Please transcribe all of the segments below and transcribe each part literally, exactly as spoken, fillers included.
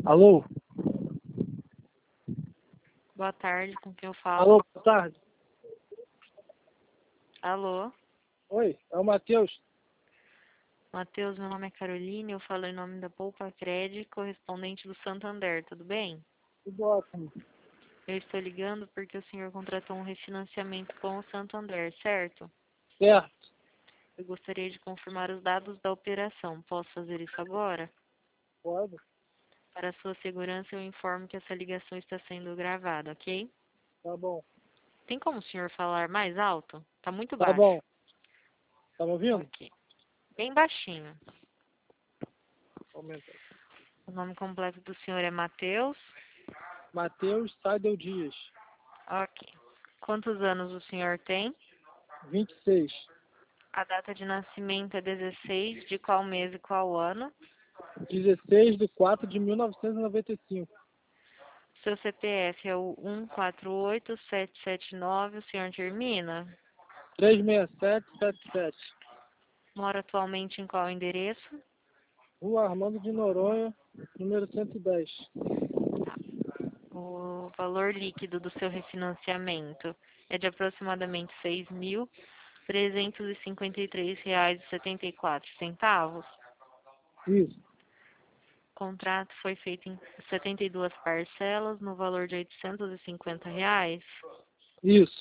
Alô? Boa tarde, com quem eu falo? Alô, boa tarde. Alô? Oi, é o Matheus. Matheus, meu nome é Caroline, eu falo em nome da Poupa Cred, correspondente do Santander, tudo bem? Tudo ótimo. Eu estou ligando porque o senhor contratou um refinanciamento com o Santander, certo? Certo. Eu gostaria de confirmar os dados da operação. Posso fazer isso agora? Pode? Para sua segurança, eu informo que essa ligação está sendo gravada, ok? Tá bom. Tem como o senhor falar mais alto? Tá muito Tá baixo. bom. Tá me ouvindo? Ok. Bem baixinho. Aumenta. O nome completo do senhor é Matheus. Matheus Saidel Dias. Ok. Quantos anos o senhor tem? vinte e seis. A data de nascimento é dezesseis de qual mês e qual ano? dezesseis de quatro de mil novecentos e noventa e cinco. Seu C P F é o um quatro oito sete sete nove, o senhor termina? três seis sete sete sete. Mora atualmente em qual endereço? Rua Armando de Noronha, número cento e dez. O valor líquido do seu refinanciamento é de aproximadamente seis mil trezentos e cinquenta e três reais e setenta e quatro centavos. Isso. O contrato foi feito em setenta e duas parcelas no valor de oitocentos e cinquenta reais. Isso.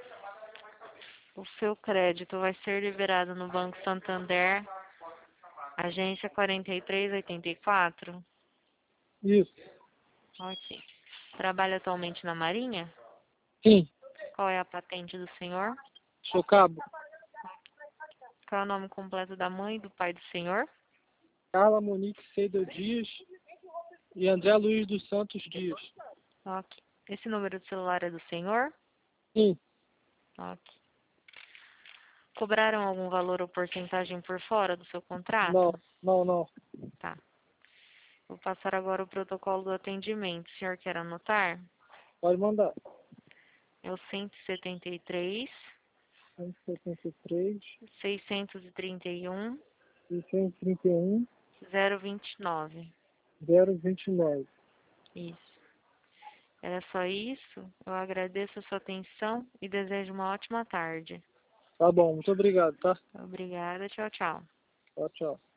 O seu crédito vai ser liberado no Banco Santander, agência quarenta e três oitenta e quatro. Isso. Ok. Trabalha atualmente na Marinha? Sim. Qual é a patente do senhor? Sou cabo. Qual é o nome completo da mãe e do pai do senhor? Carla Monique Seidel Dias e André Luiz dos Santos Dias. Ok. Esse número de celular é do senhor? Sim. Ok. Cobraram algum valor ou porcentagem por fora do seu Não, contrato? não, não. Tá. Vou passar agora o protocolo do atendimento. O senhor quer anotar? Pode mandar. É o cento e setenta e três, cento e setenta e três, seiscentos e trinta e um, seiscentos e trinta e um, zero vinte e nove. zero vinte e nove. Isso. Era só isso. Eu agradeço a sua atenção e desejo uma ótima tarde. Tá bom, muito obrigado, tá? Obrigada. Tchau, tchau. Tchau, tchau.